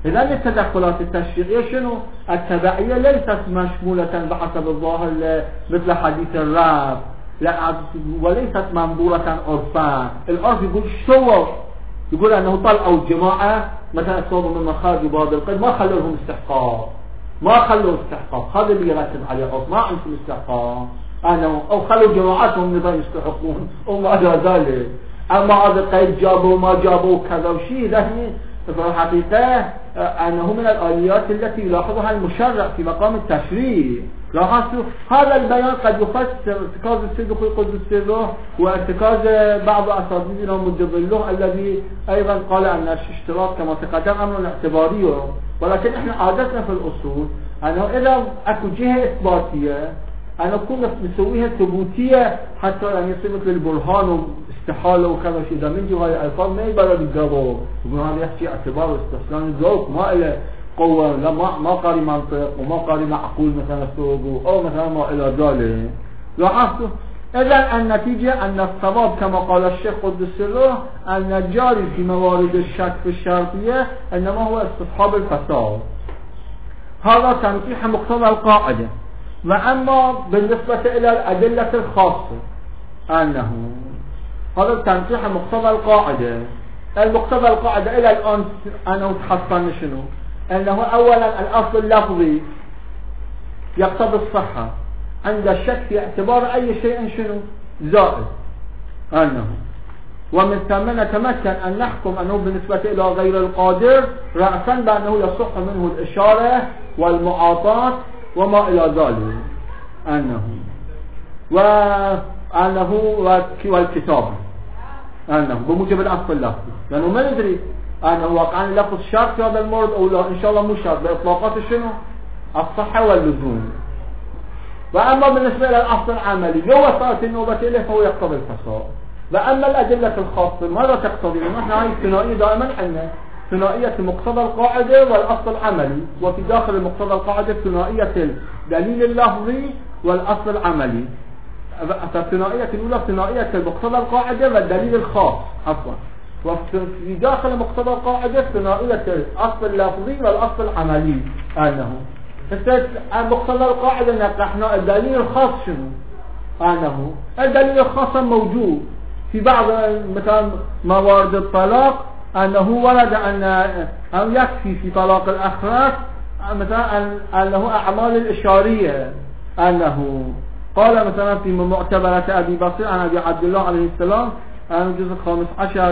[SPEAKER 1] إذن التدخلات التشريعية شنو؟ التبعية ليست مشمولة بحسب الظاهر مثل حديث الرب، وليست منظورة عرفا. العرف يقول شو؟ يقول أنه طلعوا الجماعة مثلا صوبوا من مخارج بعض القيد ما خلوا لهم استحقاق، ما خلوا استحقاق، هذا اللي يرتب عليه عرف، ما عندهم استحقاق أو خلوا جماعتهم نظام يستحقون أو ما إلى ذلك. أما هذا القيد جابوا ما جابوا كذا وشيء، لكن في الحقيقة أنه من الآليات التي يلاحظها المشرع في مقام التشريع. لاحظتوا هذا البيان قد يخص ارتكاز الصدق ويقصد السر وارتكاز بعض أساتذتنا مدبله الذي أيضا قال أن الاشتراط كما تقدم أمر اعتباري، ولكن احنا عادتنا في الأصول أنه إذا أكو جهة إثباتية أنا أكون نسويها ثبوتية حتى يعني يصير مثل البرهان واستحالة وكذا شيء. إذا من جهة الألفاظ ما يبرر الجواب يقول هذا يحكي اعتبار واستحسان الذوق ما إلى قوة، لا ما قاري منطق وما قاري معقول مثلا السوق أو مثلا ما إلى ذلك. لاحظتوا إذا النتيجة أن الصواب كما قال الشيخ قدس سره أن الجاري في موارد الشك في الشرطية إنما هو استصحاب الفساد. هذا تنقيح مقتضى القاعدة. وأما بالنسبة إلى الأدلة الخاصة أنه هذا تنقيح مقتضى القاعدة. المقتضى القاعدة إلى الآن أنه تحصل شنو؟ أنه أولا الأصل اللفظي يقتضي الصحة عند الشك في اعتبار أي شيء شنو؟ زائد أنه ومن ثم نتمكن أن نحكم أنه بالنسبة إلى غير القادر رأسا بأنه يصح منه الإشارة والمعاطاة وما إلى ذلك أنه والكتابة أنه بموجب الأصل اللفظي، لأنه ما ندري أنه واقعا لفظ شرط في هذا المورد أو لا، إن شاء الله مو شرط بإطلاقات شنو؟ الصحة واللزوم. وأما بالنسبة إلى الأصل العملي لو وصلت النوبة إليه فهو يقتضي الفساد. وأما الأدلة الخاصة ماذا تقتضي؟ نحن هاي الثنائية دائما عندنا ثنائية مقتضى القاعدة والأصل العملي، وفي داخل مقتضى القاعدة ثنائية الدليل اللفظي والأصل العملي. فالثنائية الأولى ثنائية مقتضى القاعدة والدليل الخاص عفوا، وفي داخل مقتضى القاعدة ثنائية الأصل اللفظي والأصل العملي. أنه مقتضى القاعدة نقحنا الدليل الخاص شنو؟ أنه الدليل الخاص موجود في بعض مثلا موارد الطلاق أنه ورد أن يكفي في طلاق الأخلاق مثلا أنه أعمال الإشارية. أنه قال مثلا في معتبرة أبي بصير عن أبي عبد الله عليه السلام أنه الجزء 15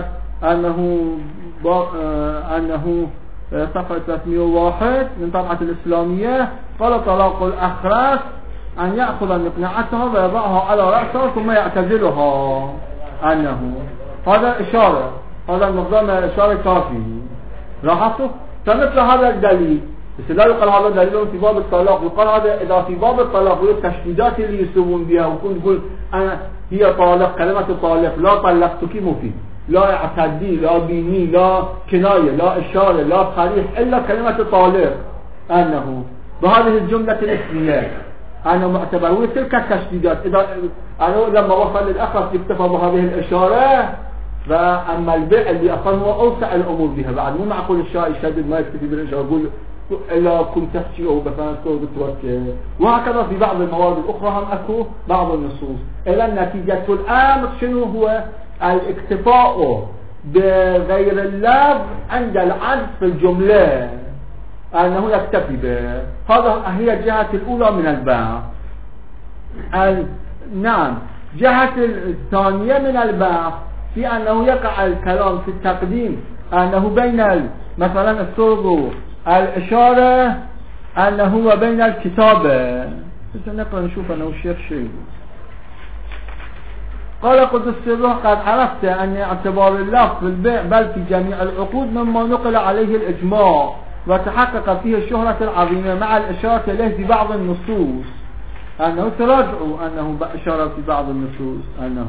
[SPEAKER 1] أنه صفحة 301 من طبعة الإسلامية قال طلاق الأخلاق أن يأخذ مقنعتها ويضعها على رأسها ثم يعتزلها. أنه هذا إشارة، هذا النظام إشارة كافي. لاحظتوا؟ فمثل هذا الدليل بس لا يقال هذا دليل في باب الطلاق، يقال هذا إذا في باب الطلاق والتشديدات اللي يسوون بها ويكون يقول أنا هي طالق، كلمة طالق لا طلقتك مفيد، لا اعتدي، لا بيني، لا كناية، لا إشارة، لا صريح إلا كلمة طالق. أنه بهذه الجملة الاسمية أنا معتبر وتلك التشديدات إذا أنا لما وصل للأخر يكتفى بهذه الإشارة. فأما البيع اللي أصلا هو أوسع الأمور بها بعد مو معقول الشاي يشدد ما يكتفي بالإشارة يقول إلا كنت تحكي أو مثلا تقول توكل. وهكذا في بعض الموارد الأخرى هم أكو بعض النصوص. إلى النتيجة الأمر شنو هو؟ الاكتفاء بغير اللفظ عند العدد في الجملة أنه يكتفي به. هذا هي الجهة الأولى من الباع. نعم جهة الثانية من الباع في أنه يقع الكلام في التقديم أنه بين مثلا الصوغ الإشارة أنه وبين الكتابة. نقرأ نشوف أنه الشيخ شيء قال قدس سره قد عرفت أن اعتبار اللفظ في البيع بل في جميع العقود مما نقل عليه الإجماع وتحقق فيه الشهرة العظيمة مع الإشارة إليه في بعض النصوص. أنه تراجعوا أنه إشارة في بعض النصوص أنه،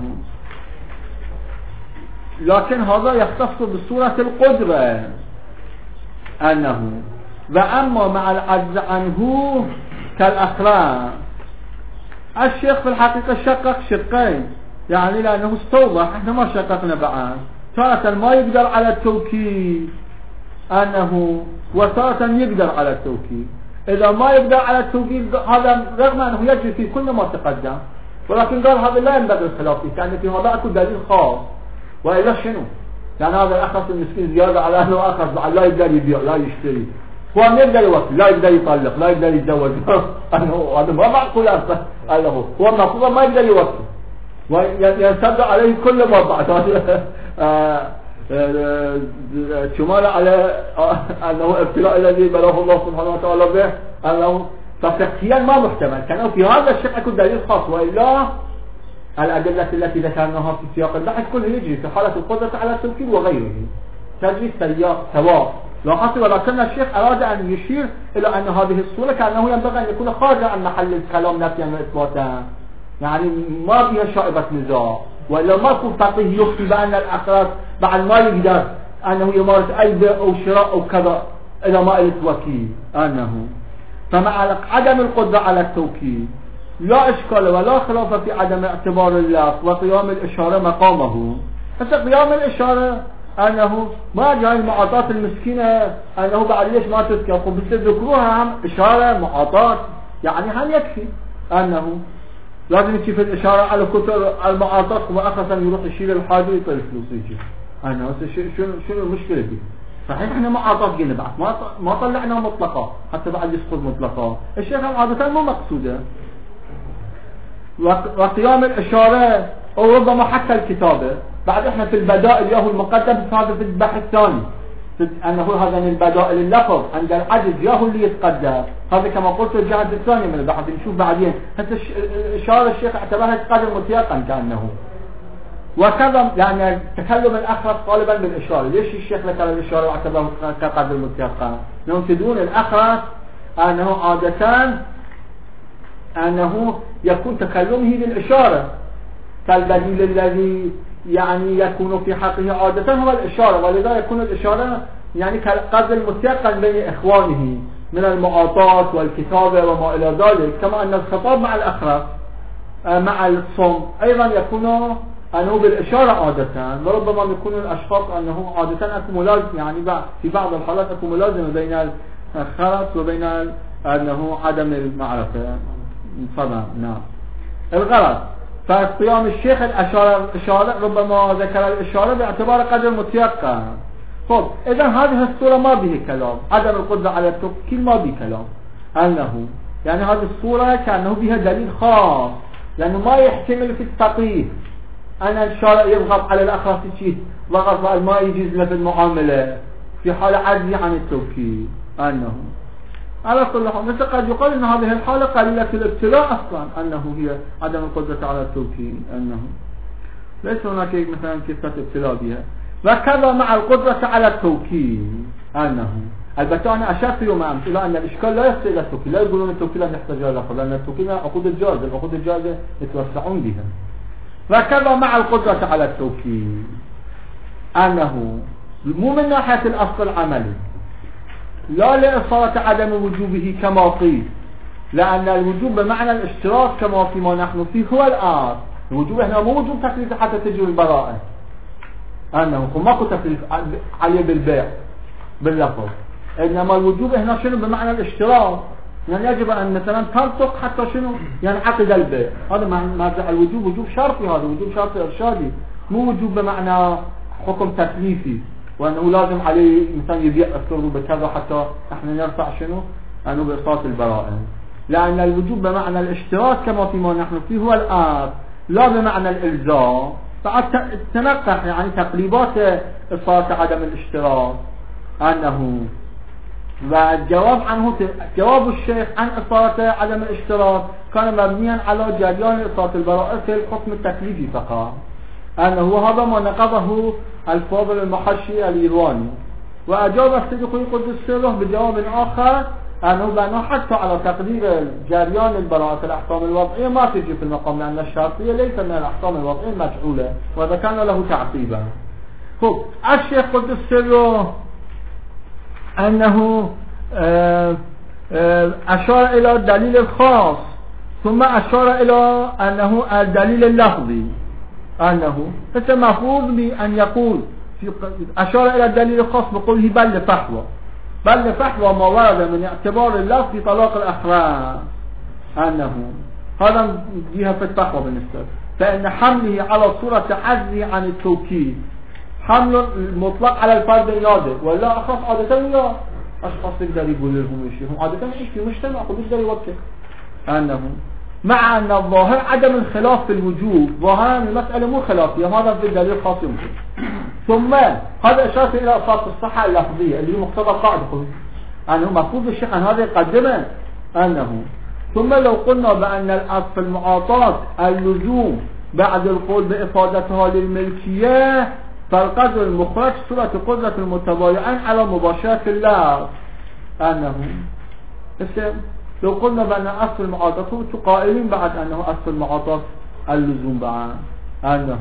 [SPEAKER 1] لكن هذا يختص بصورة القدرة. أنه وأما مع العجز عنه كالأخلاق. الشيخ في الحقيقة شقق شقين، يعني لأنه استوضح، احنا ما شققنا بعد تارة ما يقدر على التوكيد أنه وتارة يقدر على التوكيد. إذا ما يقدر على التوكيد هذا رغم أنه يجري في كل ما تقدم، ولكن قال هذا لا ينبغي الخلاف فيه، كأن في هذا أكو دليل خاص. وإلا شنو؟ يعني هذا الأخص المسكين زيادة على أهله أخص بعد لا يقدر يبيع لا يشتري، هو ما يقدر يوكل، لا يقدر يطلق، لا يقدر يتزوج. هذا ما معقول أصلا. هو المفروض ما يقدر يوكل وينسد عليه كل ما بعد. شمال على أنه ابتلاء الذي بلغه الله سبحانه وتعالى به أنه ففقهيا ما محتمل، كانوا في هذا الشيء أكو دليل خاص، وإلا الأدلة التي ذكرناها في سياق البحث كلها يجري في حالة القدرة على التوكيد وغيره تجري سواء. لاحظت ولكن الشيخ أراد أن يشير إلى أن هذه الصورة كأنه ينبغي أن يكون خارجا عن محل الكلام نفيا وإثباتا، يعني ما فيها شائبة نزاع، وإلا ما يكون فقيه يفتي بأن الأخرس بعد ما يقدر أنه يمارس أي بيع أو شراء أو كذا إلى ما التوكيل. أنه فمع عدم القدرة على التوكيد لا إشكال ولا خلاف في عدم اعتبار اللفظ وقيام الإشارة مقامه. بس قيام الإشارة أنه ما جاي معاطاة المسكينة أنه بعد ليش ما تذكر، بس ذكروها هم إشارة معاطاة يعني هم يكفي. أنه لازم تشوف الإشارة على كتر المعاطاة وأخصا يروح يشيل الحاجة ويطلع فلوس يجي. أنه شنو المشكلة دي؟ صحيح احنا معاطاة قلنا بعد ما طلعنا مطلقة حتى بعد يسقط مطلقة. الشيء عادة مو مقصودة. وقيام الإشارة أو ربما حتى الكتابة بعد احنا في البدائل ياهو المقدم هذا في البحث الثاني أنه هذا من البدائل اللفظ عند العجز ياهو اللي يتقدم، هذا كما قلت الجهد الثاني من البحث نشوف بعدين. حتى الإشارة الشيخ اعتبرها قدر متيقن كأنه وكذا، لأن تكلم الأخرس طالبا بالإشارة. ليش الشيخ ذكر الإشارة واعتبره كقدر متيقن؟ لأنهم تدون الأخرس أنه عادة أنه يكون تكلمه بالإشارة كالدليل الذي يعني يكون في حقه عادة هو الإشارة، ولذا يكون الإشارة يعني كالقدر المتيقن بين إخوانه من المعاطاة والكتابة وما إلى ذلك. كما أن الخطاب مع الأخرس مع الصم أيضا يكون أنه بالإشارة عادة، وربما يكون الأشخاص أنه عادة أكو ملازم، يعني في بعض الحالات أكو ملازمة بين الخرس وبين أنه عدم المعرفة. طبعا نعم. الغرض فقيام الشيخ الإشارة ربما ذكر الإشارة باعتبار قدر متيقن. طب إذا هذه الصورة ما به كلام، عدم القدرة على التوكيل ما به كلام. أنه يعني هذه الصورة كأنه بها دليل خاص، لأنه ما يحتمل في الفقيه أن الشارع يضغط على الأخرس شيء ضغط ما يجوز له في المعاملة في حالة عجز عن التوكيل. أنه على كل حال مثل قد يقال أن هذه الحالة قليلة الابتلاء أصلا، أنه هي عدم القدرة على التوكيل، أنه ليس هناك مثلا كيفية ابتلاء بها. وكذا مع القدرة على التوكيل. أنه البته أنا أشرت يوم أمس إلى أن الإشكال لا يصل إلى التوكيل، لا يقولون التوكيل لا يحتاج إلى لفظ، لأن التوكيل عقود الجائزة، العقود الجائزة يتوسعون بها. وكذا مع القدرة على التوكيل. أنه مو من ناحية الأصل العملي، لا لإصالة عدم وجوبه كما قيل، لأن الوجوب بمعنى الاشتراك كما فيما نحن فيه هو الآن. الوجوب هنا مو وجوب تكليف حتى تجري البراءة، أنه ماكو تكليف عليه بالبيع باللفظ، إنما الوجوب هنا شنو بمعنى الاشتراك، يعني يجب أن مثلا تنطق حتى شنو يعني عقد البيع. هذا مرجع الوجوب وجوب شرطي، هذا وجوب شرطي إرشادي، مو وجوب بمعنى حكم تكليفي وأنه لازم عليه مثلا يبيع أسره بكذا حتى احنا نرفع شنو أنه بإصالة البراءة. لأن الوجوب بمعنى الاشتراك كما فيما نحن فيه هو الآن، لا بمعنى الإلزام. بعد تنقح يعني تقريبات إصالة عدم الاشتراك. أنه والجواب عنه جواب الشيخ عن إصالة عدم الاشتراك كان مبنيا على جريان إصالة البراءة في الحكم التكليفي فقط. أنه هذا ما نقضه الفاضل المحشي الإيراني. وأجاب الصديقي قدس سره بجواب آخر أنه بأنه حتى على تقدير جريان البراءة في الأحكام الوضعية ما تجي في المقام، لأن الشرطية ليس من الأحكام الوضعية مجعولة، وهذا كان له تعقيبا. الشيخ قدس سره أنه أشار إلى الدليل الخاص ثم أشار إلى أنه الدليل اللفظي. أنه فمفروض بأن يقول أشار إلى الدليل الخاص بقوله بل فحوى. بل فحوى ما ورد من اعتبار اللفظ في طلاق الأخرى أنه هذا جهة في الفحوى بالنسبة، فإن حمله على صورة عجزه عن التوكيد حمل المطلق على الفرد النادر، ولا أخص عادة يا أشخاص يقدر يقول لهم شيء، هم عادة يعيش في مجتمع ويقدر يوكل أنه مع أن الظاهر عدم الخلاف في الوجوب، ظاهرا المسألة مو خلافية، هذا في الدليل خاص يمكن. ثم هذا إشارة إلى أساس الصحة اللفظية اللي هو مقتضى القاعدة، أنه مفروض الشيخ عن هذا يقدمه أنه ثم لو قلنا بأن الأصل في المعاطاة اللزوم بعد القول بإفادتها للملكية، فالقدر المخرج صورة قدرة المتبايعين على مباشرة الله أنه لو قلنا بأن أصل المعاطاة تقائلين بعد أنه أصل المعاطاة اللزوم بعد أنه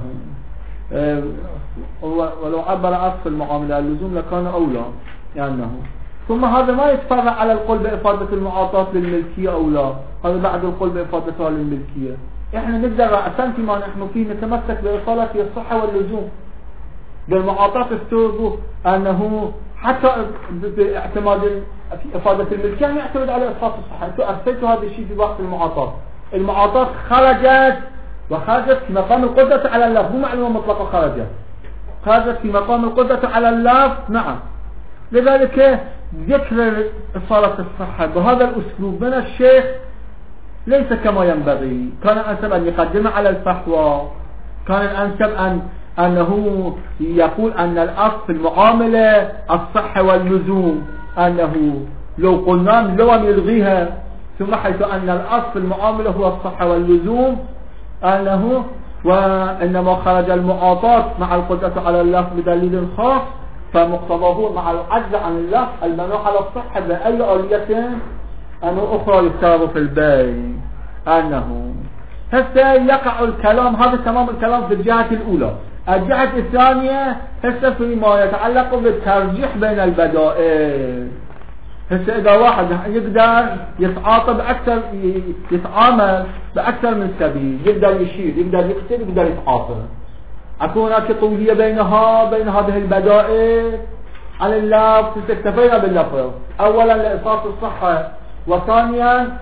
[SPEAKER 1] ولو عبر أصل المعاملة اللزوم لكان أولى أنه ثم هذا ما يتفرع على القول بإفادة المعاطاة للملكية أو لا، هذا بعد القول بإفادتها للملكية. إحنا نقدر رأسا فيما نحن فيه نتمسك بإصالة الصحة واللزوم بالمعاطاة استوضوا أنه حتى باعتماد في إفادة الملكية يعتمد على إسقاط الصحة. أنتوا أرسلتوا هذا الشيء في وقت المعاطاة، المعاطاة خرجت في مقام القدرة على اللفظ، مو معلومة مطلقة خرجت في مقام القدرة على اللفظ. نعم، لذلك ذكر إصالة الصحة بهذا الأسلوب من الشيخ ليس كما ينبغي. كان الأنسب أن يقدم على الفحوى، كان الأنسب أنه يقول أن الأصل في المعاملة الصحة واللزوم، أنه لو قلنا لو يلغيها، ثم حيث أن الأصل في المعاملة هو الصحة واللزوم أنه وإنما خرج المعاطاة مع القدرة على اللفظ بدليل خاص، فمقتضاه مع العجز عن اللفظ المنوع على الصحة بأي آلية أنه أخرى يفترض في البيع أنه هسه يقع الكلام. هذا تمام الكلام في الجهة الأولى. الجهة الثانية هسه فيما يتعلق بالترجيح بين البدائل. هسه إذا واحد يقدر يتعامل بأكثر من سبيل، يقدر يشير، يقدر يقتل، يقدر يتعاطى، أكون هناك طولية بين هذه البدائل على اللفظ. اكتفينا باللفظ أولا لإسقاط الصحة، وثانيا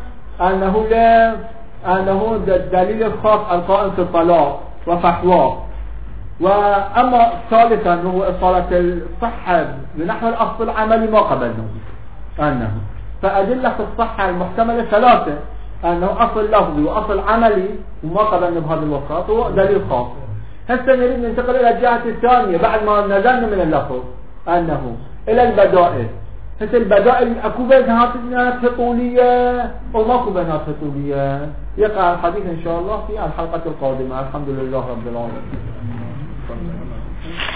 [SPEAKER 1] أنه الدليل الخاص القائم في الطلاق وفحواه. وأما ثالثا هو إصالة الصحة بنحو الأصل العملي ما قبلنا أنه فأدلة الصحة المحتملة ثلاثة، أنه أصل لفظي وأصل عملي وما قبلنا بهذا الوقت هو دليل خاص. هسه نريد ننتقل إلى الجهة الثانية بعد ما نزلنا من اللفظ أنه إلى البدائل. هسه البدائل أكو بينها طولية وماكو بينها طولية. يقع الحديث إن شاء الله في الحلقة القادمة. الحمد لله رب العالمين.